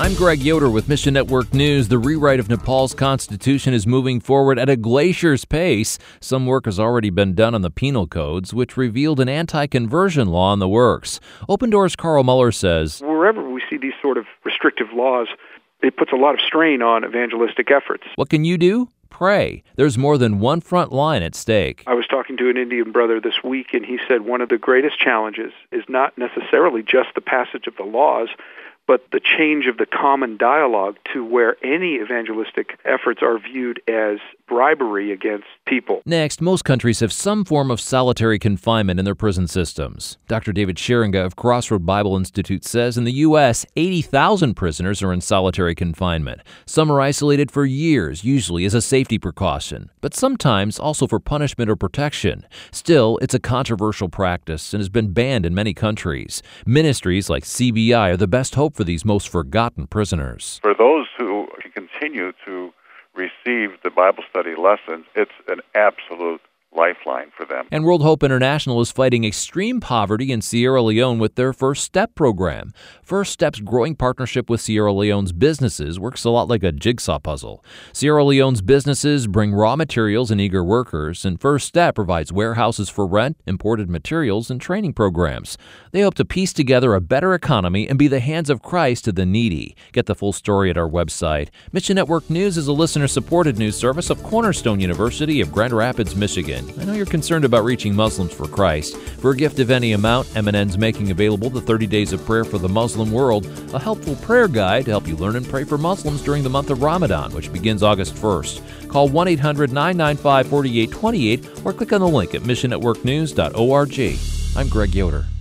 I'm Greg Yoder with Mission Network News. The rewrite of Nepal's constitution is moving forward at a glacier's pace. Some work has already been done on the penal codes, which revealed an anti-conversion law in the works. Open Doors' Carl Muller says, wherever we see these sort of restrictive laws, it puts a lot of strain on evangelistic efforts. What can you do? Pray. There's more than one front line at stake. I was talking to an Indian brother this week, and he said one of the greatest challenges is not necessarily just the passage of the laws, but the change of the common dialogue to where any evangelistic efforts are viewed as bribery against people. Next, most countries have some form of solitary confinement in their prison systems. Dr. David Scheringa of Crossroad Bible Institute says in the U.S., 80,000 prisoners are in solitary confinement. Some are isolated for years, usually as a safety precaution, but sometimes also for punishment or protection. Still, it's a controversial practice and has been banned in many countries. Ministries like CBI are the best hope for these most forgotten prisoners. For those who continue to receive the Bible study lessons, it's an absolute lifeline for them. And World Hope International is fighting extreme poverty in Sierra Leone with their First Step program. First Step's growing partnership with Sierra Leone's businesses works a lot like a jigsaw puzzle. Sierra Leone's businesses bring raw materials and eager workers, and First Step provides warehouses for rent, imported materials, and training programs. They hope to piece together a better economy and be the hands of Christ to the needy. Get the full story at our website. Mission Network News is a listener-supported news service of Cornerstone University of Grand Rapids, Michigan. I know you're concerned about reaching Muslims for Christ. For a gift of any amount, MNN's making available the 30 Days of Prayer for the Muslim World, a helpful prayer guide to help you learn and pray for Muslims during the month of Ramadan, which begins August 1st. Call 1-800-995-4828 or click on the link at missionnetworknews.org. I'm Greg Yoder.